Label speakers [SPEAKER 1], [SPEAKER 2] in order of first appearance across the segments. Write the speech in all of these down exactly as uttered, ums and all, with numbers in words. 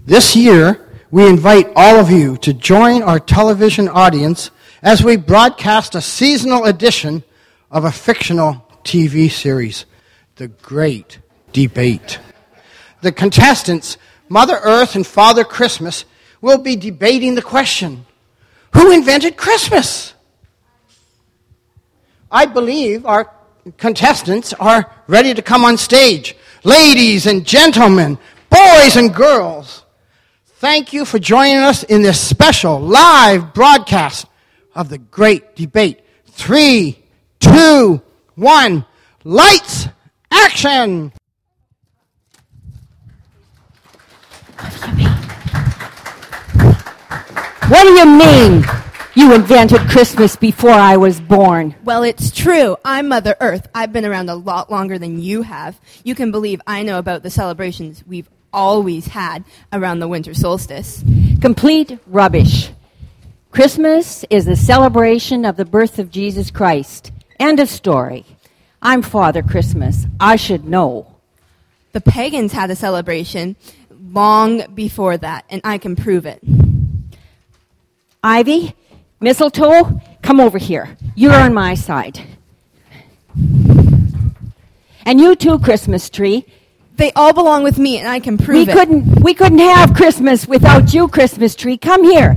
[SPEAKER 1] This year, we invite all of you to join our television audience as we broadcast a seasonal edition of a fictional T V series, The Great Debate. The contestants, Mother Earth and Father Christmas, will be debating the question, who invented Christmas? I believe our contestants are ready to come on stage. Ladies and gentlemen, boys and girls, thank you for joining us in this special live broadcast of The Great Debate. Three, two, one, lights, action!
[SPEAKER 2] What do you mean? You invented Christmas before I was born.
[SPEAKER 3] Well, it's true. I'm Mother Earth. I've been around a lot longer than you have. You can believe I know about the celebrations we've always had around the winter solstice.
[SPEAKER 2] Complete rubbish. Christmas is a celebration of the birth of Jesus Christ. End of story. I'm Father Christmas. I should know.
[SPEAKER 3] The pagans had a celebration long before that, and I can prove it.
[SPEAKER 2] Ivy, Mistletoe, come over here. You're on my side. And you too, Christmas tree.
[SPEAKER 3] They all belong with me, and I can prove
[SPEAKER 2] we
[SPEAKER 3] it.
[SPEAKER 2] Couldn't, we couldn't have Christmas without you, Christmas tree. Come here.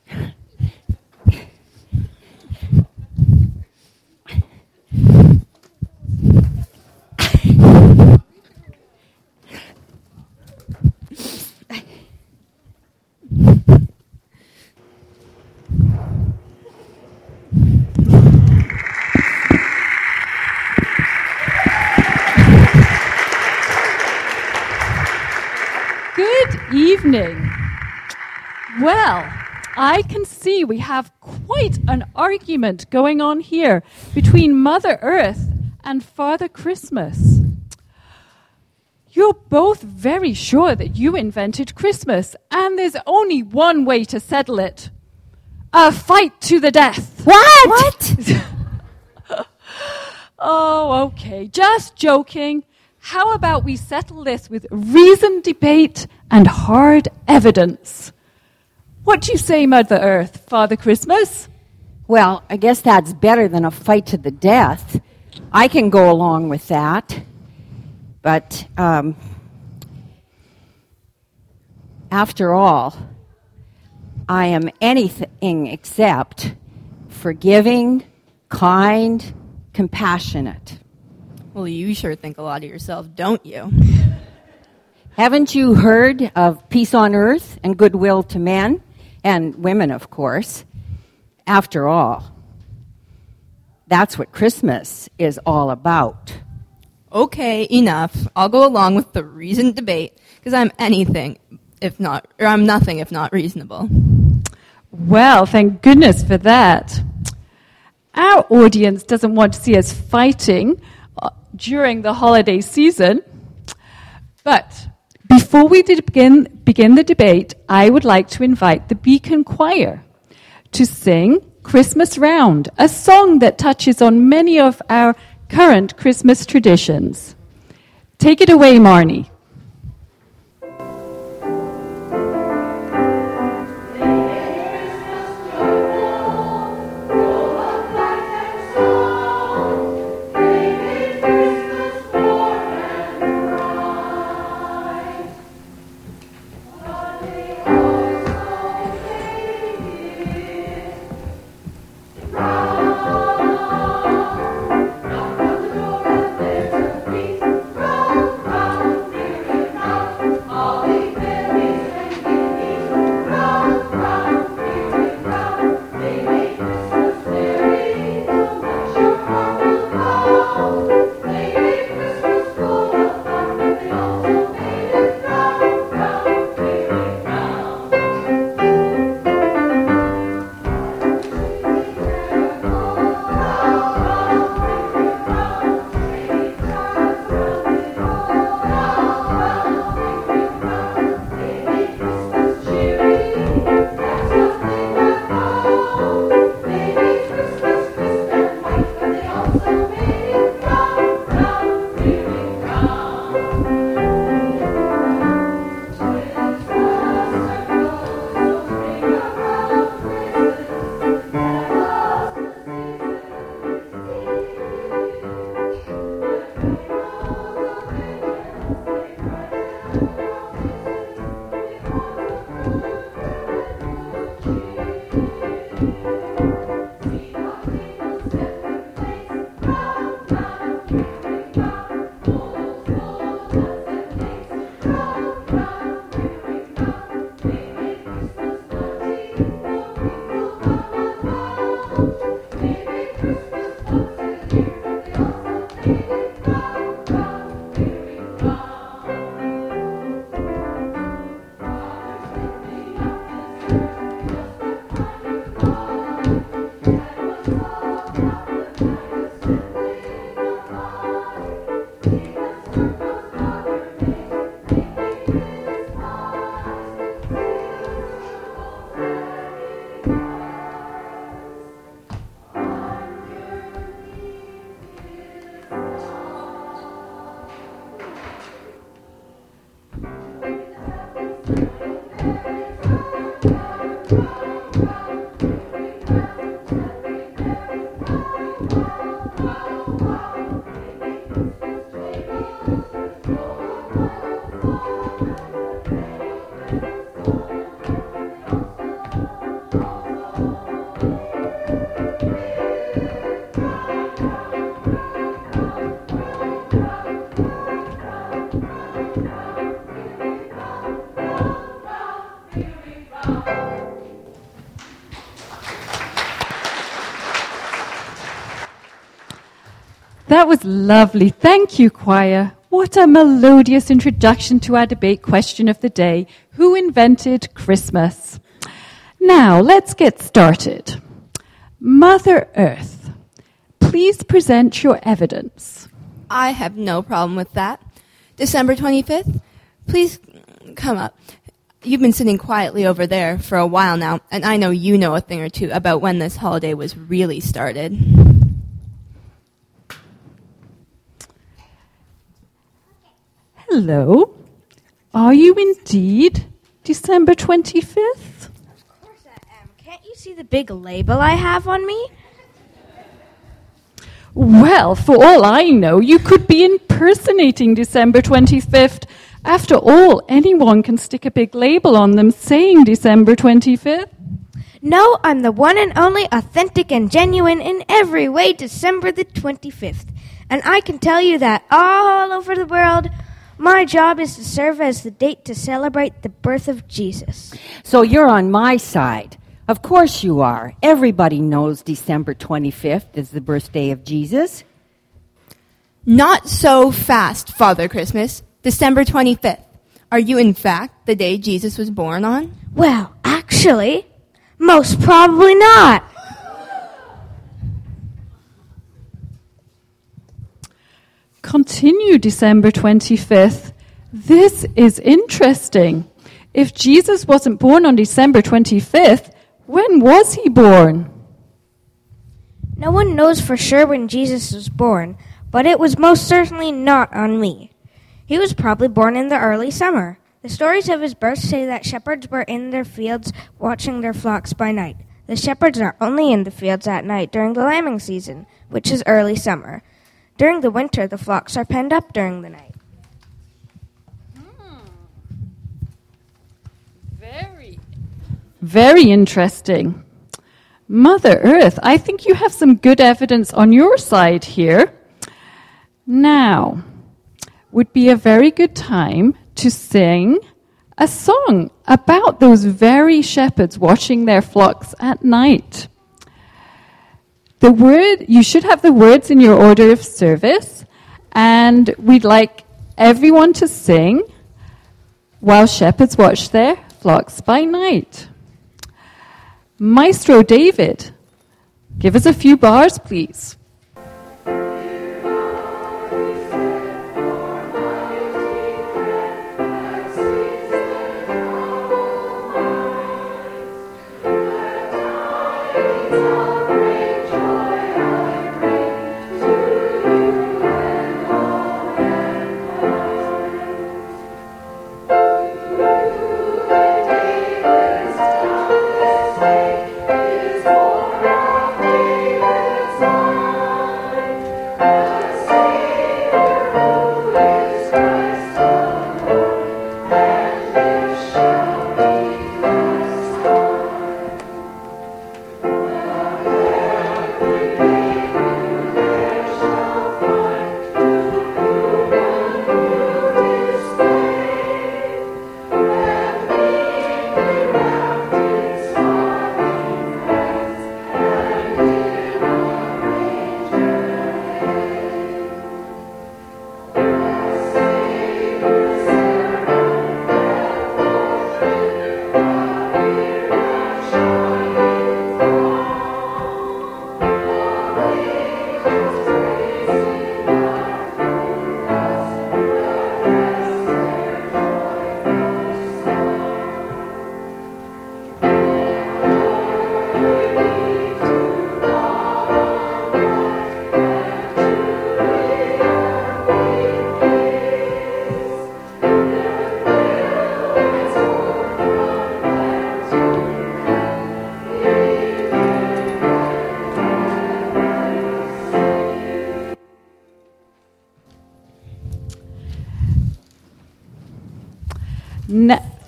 [SPEAKER 4] Evening. Well, I can see we have quite an argument going on here between Mother Earth and Father Christmas. You're both very sure that you invented Christmas, and there's only one way to settle it. A fight to the death.
[SPEAKER 2] What?
[SPEAKER 4] What? Oh, okay. Just joking. How about we settle this with reasoned debate and hard evidence? What do you say, Mother Earth, Father Christmas?
[SPEAKER 2] Well, I guess that's better than a fight to the death. I can go along with that. But um, after all, I am anything except forgiving, kind, compassionate.
[SPEAKER 3] Well, you sure think a lot of yourself, don't you?
[SPEAKER 2] Haven't you heard of peace on earth and goodwill to men? And women, of course. After all, that's what Christmas is all about.
[SPEAKER 3] Okay, enough. I'll go along with the reasoned debate, because I'm anything if not, or I'm nothing if not reasonable.
[SPEAKER 4] Well, thank goodness for that. Our audience doesn't want to see us fighting during the holiday season. But before we begin, begin the debate, I would like to invite the Beacon Choir to sing Christmas Round, a song that touches on many of our current Christmas traditions. Take it away, Marnie.
[SPEAKER 5] Round the door and there's a feast. Round, round,
[SPEAKER 4] That was lovely. Thank you, choir. What a melodious introduction to our debate question of the day. Who invented Christmas? Now, let's get started. Mother Earth, please present your evidence.
[SPEAKER 3] I have no problem with that. December twenty-fifth, please come up. You've been sitting quietly over there for a while now, and I know you know a thing or two about when this holiday was really started.
[SPEAKER 4] Hello. Are you indeed December twenty-fifth?
[SPEAKER 5] Of course I am. Can't you see the big label I have on me?
[SPEAKER 4] Well, for all I know, you could be impersonating December twenty-fifth. After all, anyone can stick a big label on them saying December twenty-fifth.
[SPEAKER 5] No, I'm the one and only authentic and genuine in every way December the twenty-fifth. And I can tell you that all over the world, my job is to serve as the date to celebrate the birth of Jesus.
[SPEAKER 2] So you're on my side. Of course you are. Everybody knows December twenty-fifth is the birthday of Jesus.
[SPEAKER 3] Not so fast, Father Christmas. December twenty-fifth. Are you, in fact, the day Jesus was born on?
[SPEAKER 5] Well, actually, most probably not.
[SPEAKER 4] Continue December twenty-fifth. This is interesting. If Jesus wasn't born on December twenty-fifth, when was he born?
[SPEAKER 5] No one knows for sure when Jesus was born, but it was most certainly not on me. He was probably born in the early summer. The stories of his birth say that shepherds were in their fields watching their flocks by night. The shepherds are only in the fields at night during the lambing season, which is early summer. During the winter, the flocks are penned up during the night.
[SPEAKER 4] Hmm. Very, very interesting. Mother Earth, I think you have some good evidence on your side here. Now would be a very good time to sing a song about those very shepherds watching their flocks at night. The word, you should have the words in your order of service, and we'd like everyone to sing while shepherds watch their flocks by night. Maestro David, give us a few bars, please.
[SPEAKER 6] Is born of David's son.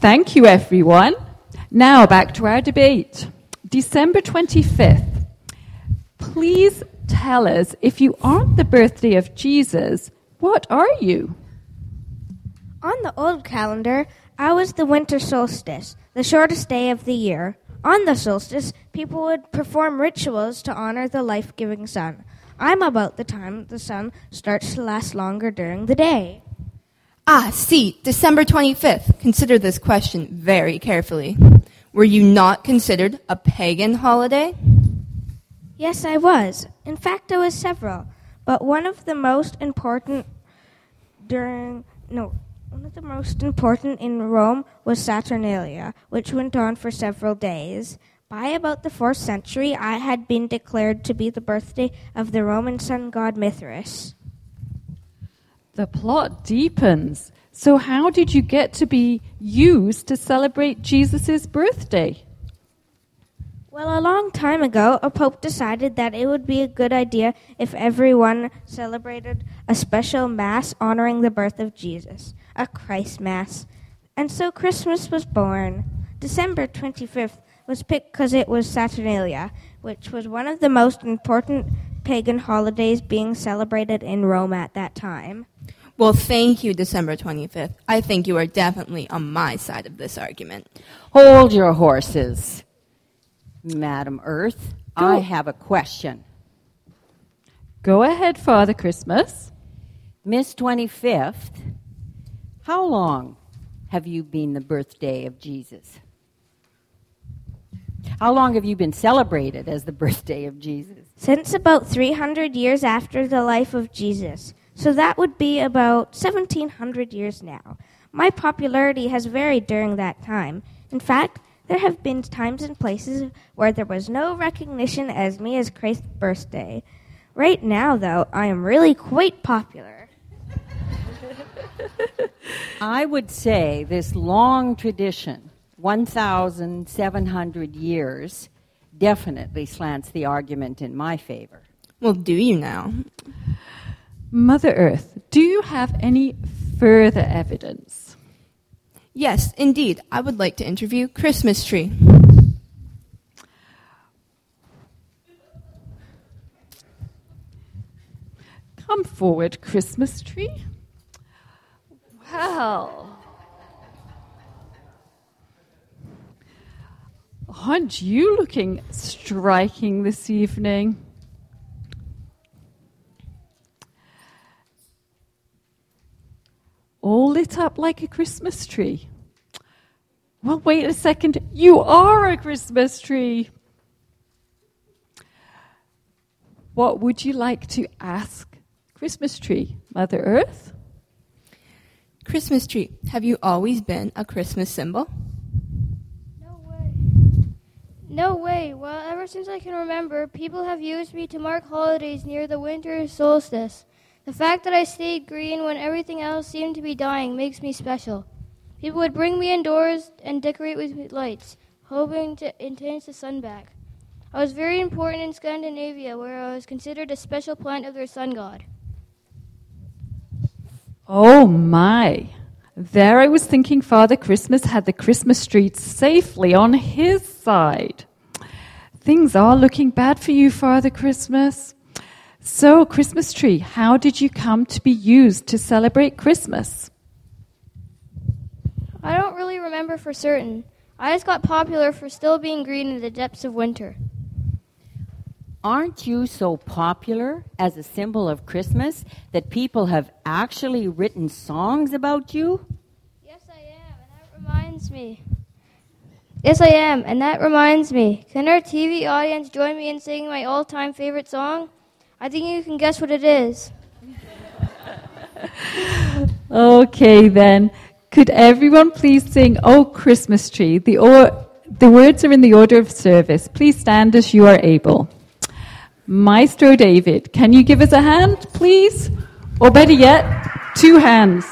[SPEAKER 4] Thank you, everyone. Now back to our debate. December twenty-fifth. Please tell us, if you aren't the birthday of Jesus, what are you?
[SPEAKER 5] On the old calendar, I was the winter solstice, the shortest day of the year. On the solstice, people would perform rituals to honor the life-giving sun. I'm about the time the sun starts to last longer during the day.
[SPEAKER 3] Ah, see, December twenty-fifth. Consider this question very carefully. Were you not considered a pagan holiday?
[SPEAKER 5] Yes, I was. In fact, I was several. But one of the most important during... No, one of the most important in Rome was Saturnalia, which went on for several days. By about the fourth century, I had been declared to be the birthday of the Roman sun god Mithras.
[SPEAKER 4] The plot deepens. So how did you get to be used to celebrate Jesus' birthday?
[SPEAKER 5] Well, a long time ago, a pope decided that it would be a good idea if everyone celebrated a special mass honoring the birth of Jesus, a Christ Mass. And so Christmas was born. December twenty-fifth was picked because it was Saturnalia, which was one of the most important pagan holidays being celebrated in Rome at that time.
[SPEAKER 3] Well, thank you, December twenty-fifth. I think you are definitely on my side of this argument.
[SPEAKER 2] Hold your horses, Madam Earth.
[SPEAKER 4] Go.
[SPEAKER 2] I have a question.
[SPEAKER 4] Go ahead, Father Christmas.
[SPEAKER 2] Miss twenty-fifth, how long have you been the birthday of Jesus? How long have you been celebrated as the birthday of Jesus?
[SPEAKER 5] Since about three hundred years after the life of Jesus. So that would be about seventeen hundred years now. My popularity has varied during that time. In fact, there have been times and places where there was no recognition as me as Christ's birthday. Right now, though, I am really quite popular.
[SPEAKER 2] I would say this long tradition, one thousand seven hundred years, definitely slants the argument in my favor.
[SPEAKER 3] Well, do you now?
[SPEAKER 4] Mother Earth, do you have any further evidence?
[SPEAKER 3] Yes, indeed. I would like to interview Christmas Tree.
[SPEAKER 4] Come forward, Christmas Tree. Well, aren't you looking striking this evening? All lit up like a Christmas tree. Well, wait a second. You are a Christmas tree. What would you like to ask Christmas Tree, Mother Earth?
[SPEAKER 3] Christmas Tree, have you always been a Christmas symbol?
[SPEAKER 6] No way. No way. Well, ever since I can remember, people have used me to mark holidays near the winter solstice. The fact that I stayed green when everything else seemed to be dying makes me special. People would bring me indoors and decorate with lights, hoping to intense the sun back. I was very important in Scandinavia, where I was considered a special plant of their sun god.
[SPEAKER 4] Oh my. There I was thinking Father Christmas had the Christmas tree safely on his side. Things are looking bad for you, Father Christmas. So, Christmas Tree, how did you come to be used to celebrate Christmas?
[SPEAKER 6] I don't really remember for certain. I just got popular for still being green in the depths of winter.
[SPEAKER 2] Aren't you so popular as a symbol of Christmas that people have actually written songs about you?
[SPEAKER 6] Yes, I am, and that reminds me. Yes, I am, and that reminds me. Can our T V audience join me in singing my all-time favorite song? I think you can guess what it is.
[SPEAKER 4] Okay, then. Could everyone please sing "Oh Christmas Tree"? The, or, the words are in the order of service. Please stand as you are able. Maestro David, can you give us a hand, please? Or better yet, two hands.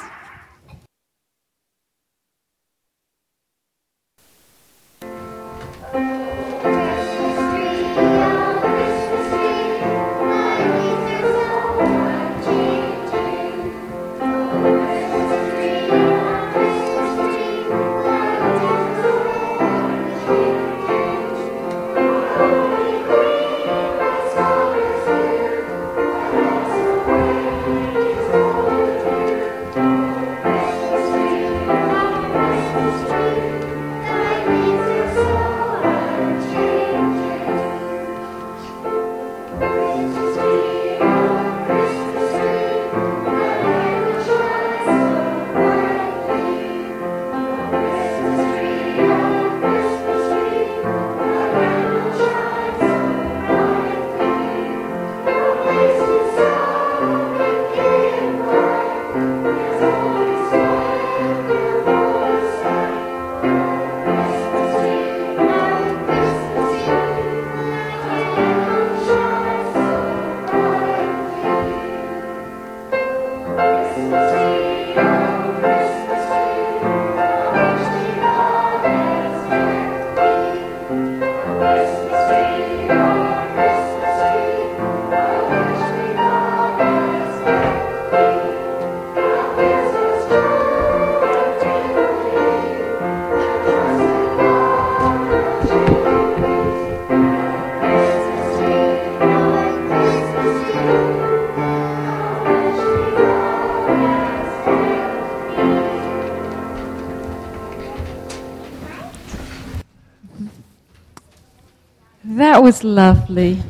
[SPEAKER 4] That was lovely.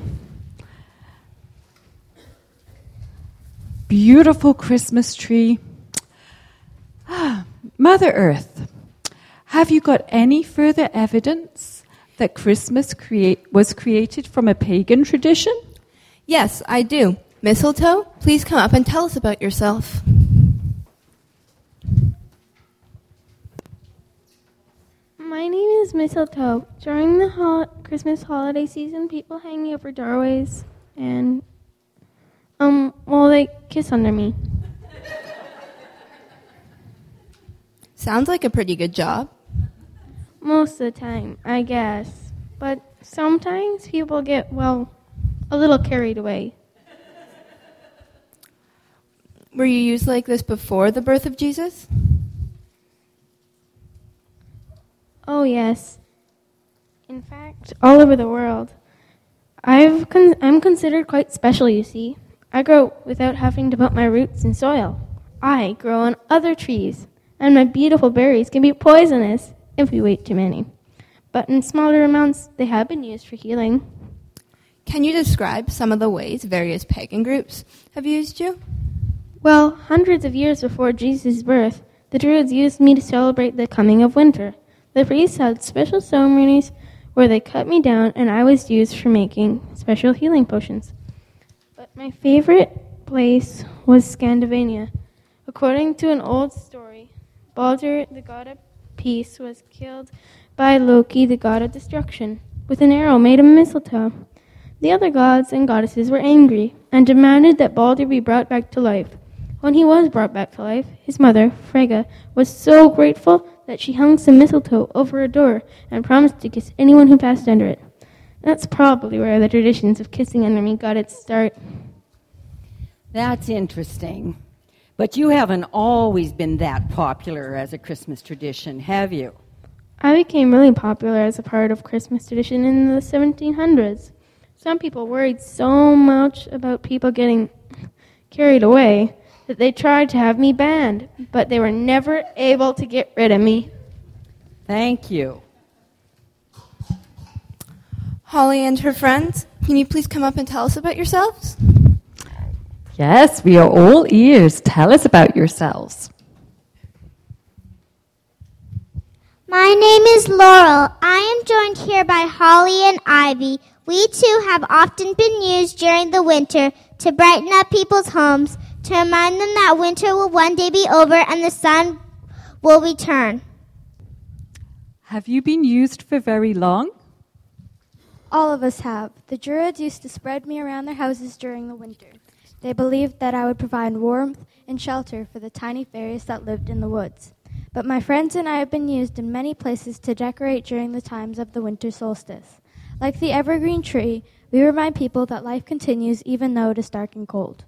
[SPEAKER 4] Beautiful Christmas tree. Ah, Mother Earth, have you got any further evidence that Christmas create, was created from a pagan tradition?
[SPEAKER 3] Yes, I do. Mistletoe, please come up and tell us about yourself.
[SPEAKER 7] My name is Mistletoe. During the ho- Christmas holiday season, people hang me over doorways and, um, well, they kiss under me.
[SPEAKER 3] Sounds like a pretty good job.
[SPEAKER 7] Most of the time, I guess. But sometimes people get, well, a little carried away.
[SPEAKER 3] Were you used like this before the birth of Jesus?
[SPEAKER 7] Oh, yes. In fact, all over the world. I've con- I'm considered quite special, you see. I grow without having to put my roots in soil. I grow on other trees, and my beautiful berries can be poisonous if we eat too many. But in smaller amounts, they have been used for healing.
[SPEAKER 3] Can you describe some of the ways various pagan groups have used you?
[SPEAKER 7] Well, hundreds of years before Jesus' birth, the Druids used me to celebrate the coming of winter. The priests had special ceremonies where they cut me down, and I was used for making special healing potions. But my favorite place was Scandinavia. According to an old story, Baldur, the god of peace, was killed by Loki, the god of destruction, with an arrow made of mistletoe. The other gods and goddesses were angry and demanded that Baldur be brought back to life. When he was brought back to life, his mother, Frigga, was so grateful that she hung some mistletoe over her door and promised to kiss anyone who passed under it. That's probably where the traditions of kissing under me got its start.
[SPEAKER 2] That's interesting. But you haven't always been that popular as a Christmas tradition, have you?
[SPEAKER 7] I became really popular as a part of Christmas tradition in the seventeen hundreds. Some people worried so much about people getting carried away that they tried to have me banned, but they were never able to get rid of me.
[SPEAKER 2] Thank you.
[SPEAKER 3] Holly and her friends, can you please come up and tell us about yourselves?
[SPEAKER 4] Yes, we are all ears. Tell us about yourselves.
[SPEAKER 8] My name is Laurel. I am joined here by Holly and Ivy. We too have often been used during the winter to brighten up people's homes, to remind them that winter will one day be over and the sun will return.
[SPEAKER 4] Have you been used for very long?
[SPEAKER 6] All of us have. The Druids used to spread me around their houses during the winter. They believed that I would provide warmth and shelter for the tiny fairies that lived in the woods. But my friends and I have been used in many places to decorate during the times of the winter solstice. Like the evergreen tree, we remind people that life continues even though it is dark and cold.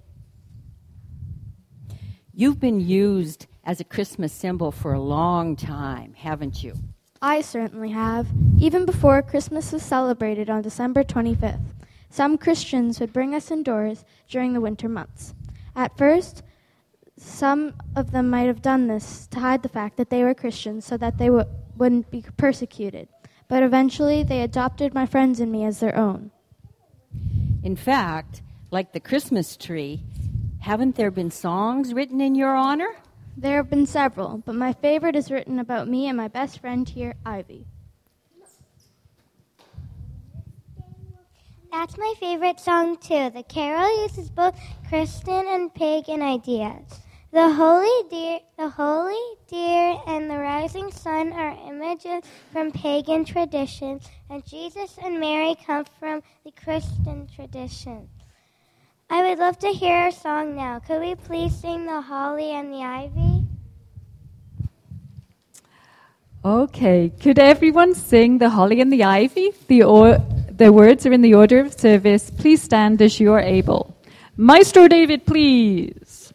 [SPEAKER 2] You've been used as a Christmas symbol for a long time, haven't you?
[SPEAKER 6] I certainly have. Even before Christmas was celebrated on December twenty-fifth, some Christians would bring us indoors during the winter months. At first, some of them might have done this to hide the fact that they were Christians so that they w- wouldn't be persecuted. But eventually, they adopted my friends and me as their own.
[SPEAKER 2] In fact, like the Christmas tree, haven't there been songs written in your honor?
[SPEAKER 6] There have been several, but my favorite is written about me and my best friend here, Ivy.
[SPEAKER 8] That's my favorite song too. The carol uses both Christian and pagan ideas. The holy deer, the holy deer and the rising sun are images from pagan traditions, and Jesus and Mary come from the Christian tradition. I would love to hear our song now. Could we please sing The Holly and the Ivy?
[SPEAKER 4] Okay, could everyone sing The Holly and the Ivy? The, or, the words are in the order of service. Please stand as you are able. Maestro David, please.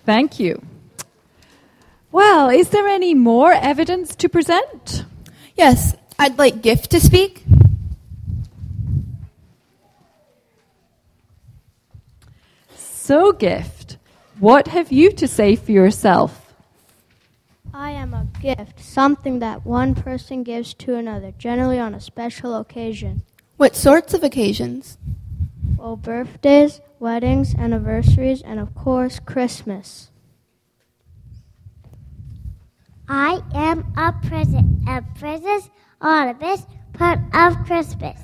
[SPEAKER 4] Thank you. Well, is there any more evidence to present?
[SPEAKER 3] Yes, I'd like Gift to speak.
[SPEAKER 4] So, Gift, what have you to say for yourself?
[SPEAKER 9] I am a gift, something that one person gives to another, generally on a special occasion.
[SPEAKER 3] What sorts of occasions?
[SPEAKER 9] Well, birthdays, weddings, anniversaries, and of course, Christmas.
[SPEAKER 8] I am a present. A present, all of this, part of Christmas.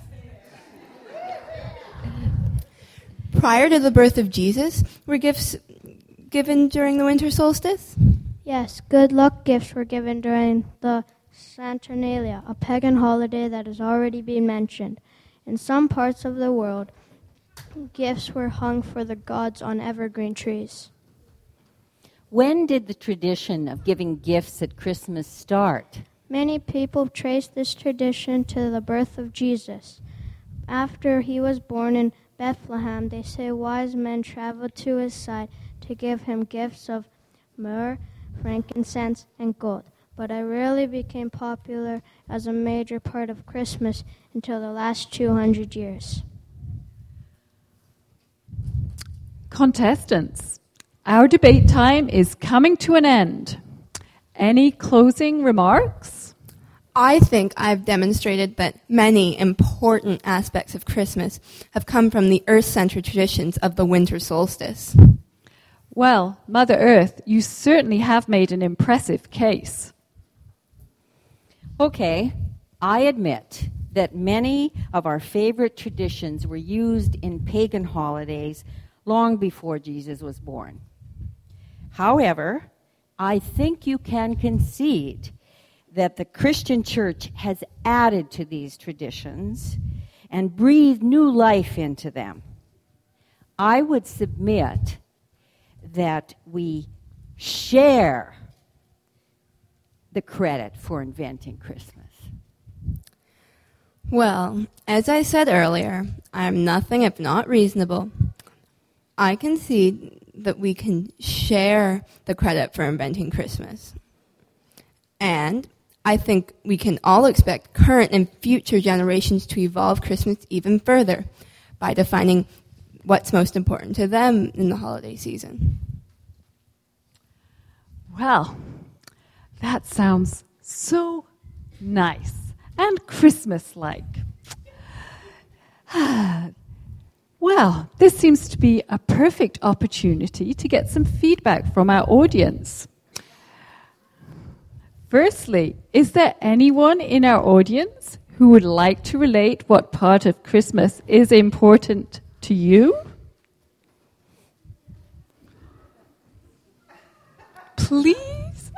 [SPEAKER 3] Prior to the birth of Jesus, were gifts given during the winter solstice?
[SPEAKER 9] Yes, good luck gifts were given during the Saturnalia, a pagan holiday that has already been mentioned. In some parts of the world, gifts were hung for the gods on evergreen trees.
[SPEAKER 2] When did the tradition of giving gifts at Christmas start?
[SPEAKER 9] Many people trace this tradition to the birth of Jesus. After he was born in Bethlehem, they say wise men traveled to his side to give him gifts of myrrh, frankincense, and gold. But it rarely became popular as a major part of Christmas until the last two hundred years.
[SPEAKER 4] Contestants, our debate time is coming to an end. Any closing remarks?
[SPEAKER 3] I think I've demonstrated that many important aspects of Christmas have come from the earth-centered traditions of the winter solstice.
[SPEAKER 4] Well, Mother Earth, you certainly have made an impressive case.
[SPEAKER 2] Okay, I admit that many of our favorite traditions were used in pagan holidays long before Jesus was born. However, I think you can concede that the Christian church has added to these traditions and breathed new life into them. I would submit that we share the credit for inventing Christmas.
[SPEAKER 3] Well, as I said earlier, I'm nothing if not reasonable. I concede that we can share the credit for inventing Christmas. And I think we can all expect current and future generations to evolve Christmas even further by defining what's most important to them in the holiday season.
[SPEAKER 4] Well, that sounds so nice and Christmas-like. Well, this seems to be a perfect opportunity to get some feedback from our audience. Firstly, is there anyone in our audience who would like to relate what part of Christmas is important to you? Please?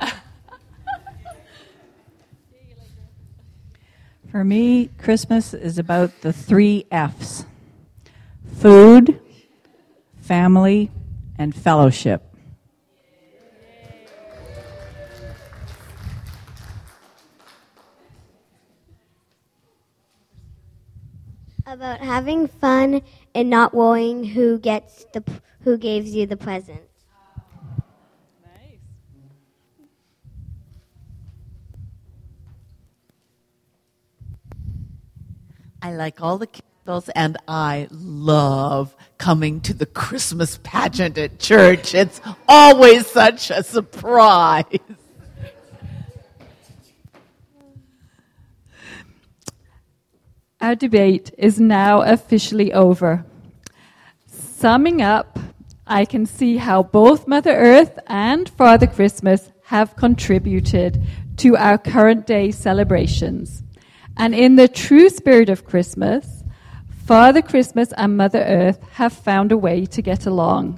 [SPEAKER 10] For me, Christmas is about the three F's: food, family, and fellowship.
[SPEAKER 8] About having fun and not worrying who gets the who gives you the present.
[SPEAKER 4] Nice.
[SPEAKER 11] I like all the candles, and I love coming to the Christmas pageant at church. It's always such a surprise.
[SPEAKER 4] Our debate is now officially over. Summing up, I can see how both Mother Earth and Father Christmas have contributed to our current day celebrations. And in the true spirit of Christmas, Father Christmas and Mother Earth have found a way to get along.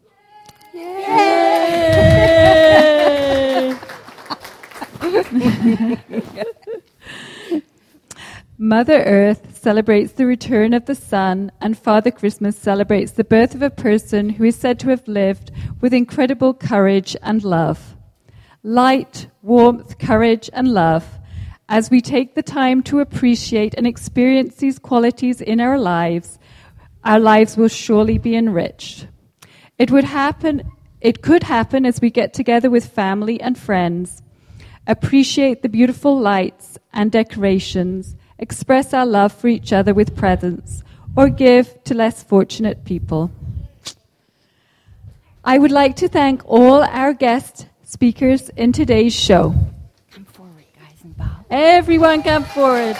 [SPEAKER 11] Yay!
[SPEAKER 4] Mother Earth celebrates the return of the sun, and Father Christmas celebrates the birth of a person who is said to have lived with incredible courage and love. Light, warmth, courage, and love. As we take the time to appreciate and experience these qualities in our lives, our lives will surely be enriched. It would happen, It could happen as we get together with family and friends, appreciate the beautiful lights and decorations, express our love for each other with presents, or give to less fortunate people. I would like to thank all our guest speakers in today's show.
[SPEAKER 2] Come forward, guys, and bow.
[SPEAKER 4] Everyone come forward.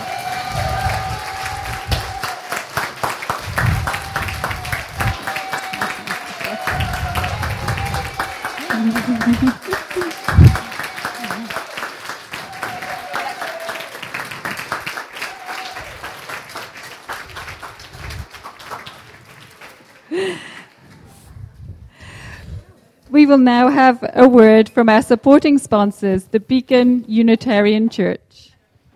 [SPEAKER 4] We will now have a word from our supporting sponsors, the Beacon Unitarian Church.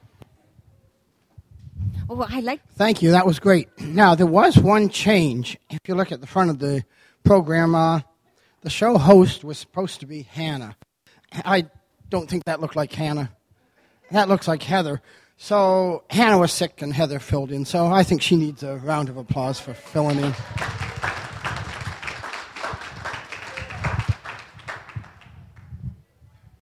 [SPEAKER 2] Oh, well, I like.
[SPEAKER 1] Thank you. That was great. Now, there was one change. If you look at the front of the program, uh, the show host was supposed to be Hannah. I don't think that looked like Hannah. That looks like Heather. So Hannah was sick and Heather filled in. So I think she needs a round of applause for filling in.